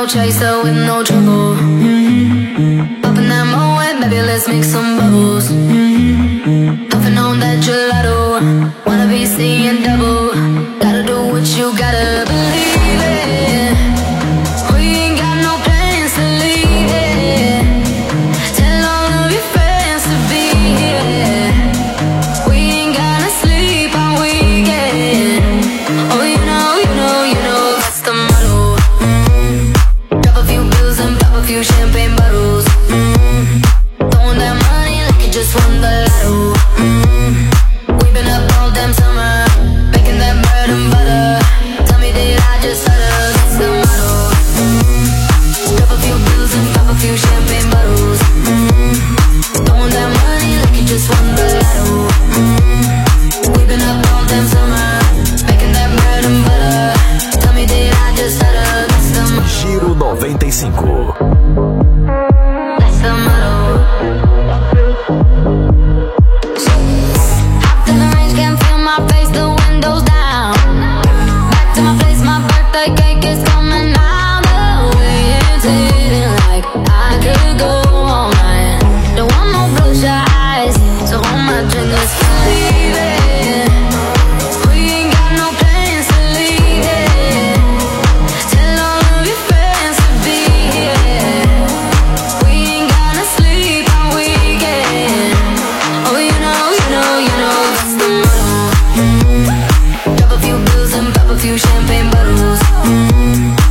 no chaser with no trouble. Popping that Moet, baby, let's make some bubbles. Puffing on that gelato, wanna be seeing double. Gotta do what you gotta believe it. We ain't got no plans to leave it. Tell all of your friends to be here. We ain't gonna sleep all weekend. Oh, you know, that's the motto. Drop a few bills and pop a few champagne bottles. Throwing that money like you just won the lotto. We've been up all damn summer, making that bread and butter. Tell me, did I just stutter? That's the motto. Drop a few bills and pop a few champagne bottles. Throwing that money like you just won the lotto. We've been up all damn summer, making that bread and butter. Tell me, did I just stutter? That's the motto. Giro 95. That's the motto. Hopped in the range, can't feel my face, the windows down. Back to my place, my birthday cake is coming out. The way it's hitting, like I could go all night. Don't want no bloodshot eyes, so hold my drink, let's leave it. We ain't got no plans to leave it. Tell all of your friends to be here. We ain't gonna sleep all weekend. Oh, you know, that's the motto. Drop a few bills and pop a few champagne bottles.